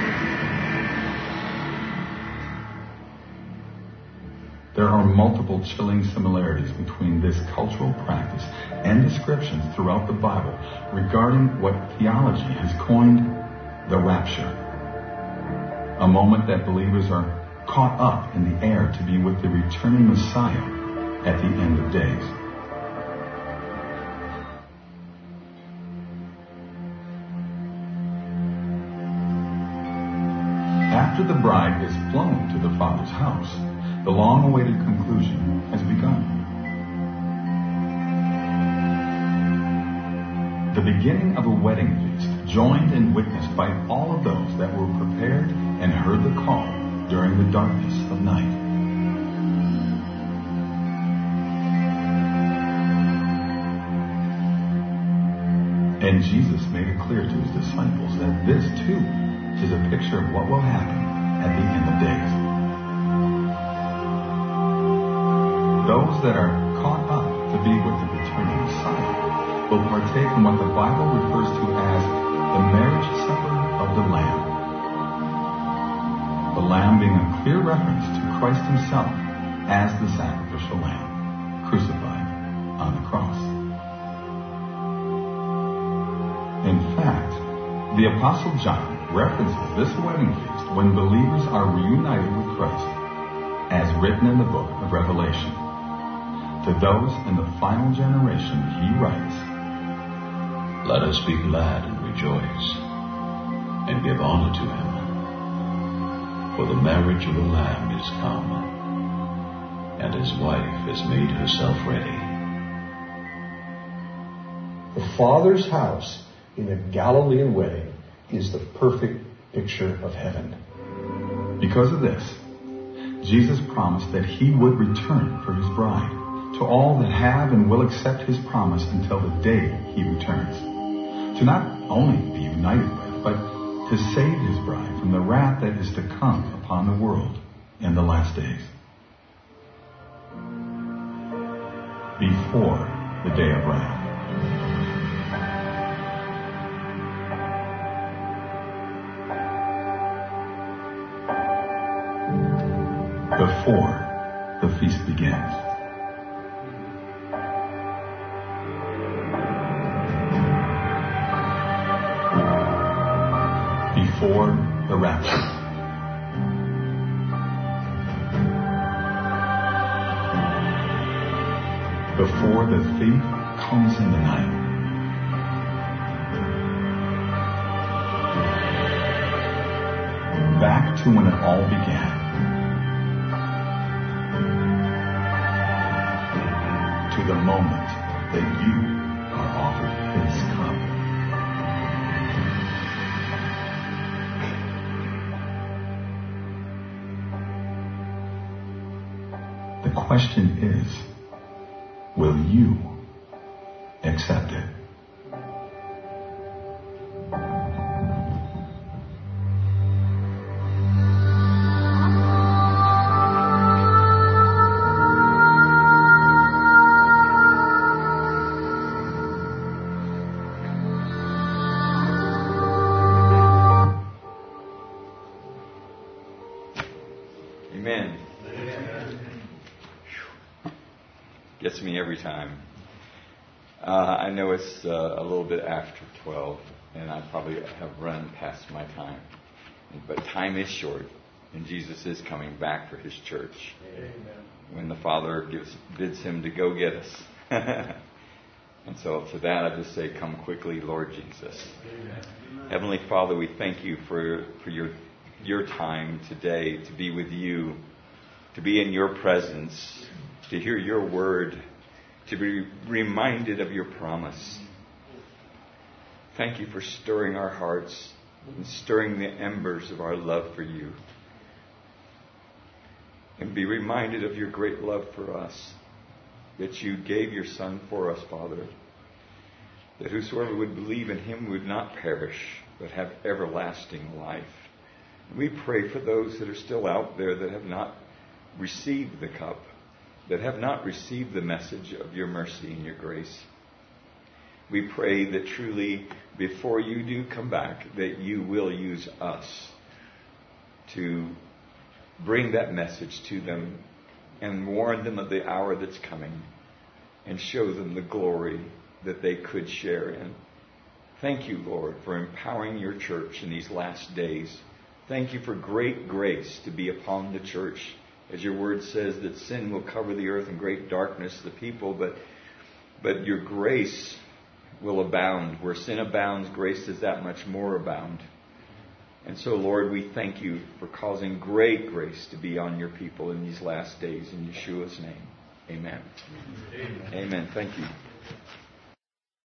There are multiple chilling similarities between this cultural practice and descriptions throughout the Bible regarding what theology has coined the rapture. A moment that believers are caught up in the air to be with the returning Messiah at the end of days. After the bride is flown to the Father's house, the long-awaited conclusion has begun. The beginning of a wedding feast, joined and witnessed by all of those that were prepared and heard the call during the darkness of night. And Jesus made it clear to his disciples that this, too, is a picture of what will happen at the end of days. Those that are caught up to be with the returning Messiah will partake in what the Bible refers to as the marriage supper of the Lamb. The Lamb being a clear reference to Christ himself as the sacrificial Lamb, crucified on the cross. In fact, the Apostle John references this wedding feast when believers are reunited with Christ, as written in the book of Revelation. To those in the final generation, he writes, "Let us be glad and rejoice, and give honor to him. For the marriage of the Lamb is come, and his wife has made herself ready." The Father's house in a Galilean wedding is the perfect picture of heaven. Because of this, Jesus promised that he would return for his bride, to all that have and will accept his promise until the day he returns, to not only be united with, but to save his bride from the wrath that is to come upon the world in the last days. Before the day of wrath. Before the feast begins. Before the rapture. Before the thief comes in the night. Back to when it all began. To the moment that you are offered his cup. The question is, will you accept it? Gets me every time. Uh, I know it's uh, a little bit after twelve, and I probably have run past my time. But time is short, and Jesus is coming back for his church. Amen. When the Father gives, bids him to go get us. And so to that I just say, come quickly, Lord Jesus. Amen. Heavenly Father, we thank you for, for your, your time today to be with you, to be in your presence, to hear your word, to be reminded of your promise. Thank you for stirring our hearts and stirring the embers of our love for you. and be reminded of your great love for us, that you gave your Son for us, Father, that whosoever would believe in him would not perish, but have everlasting life. We pray for those that are still out there that have not received the cup, that have not received the message of your mercy and your grace. We pray that truly, before you do come back, that you will use us to bring that message to them and warn them of the hour that's coming and show them the glory that they could share in. Thank you, Lord, for empowering your church in these last days. Thank you for great grace to be upon the church. As your word says that sin will cover the earth and great darkness the people, but but your grace will abound. Where sin abounds, grace does that much more abound. And so, Lord, we thank you for causing great grace to be on your people in these last days. In Yeshua's name, amen. Amen. Amen. Thank you.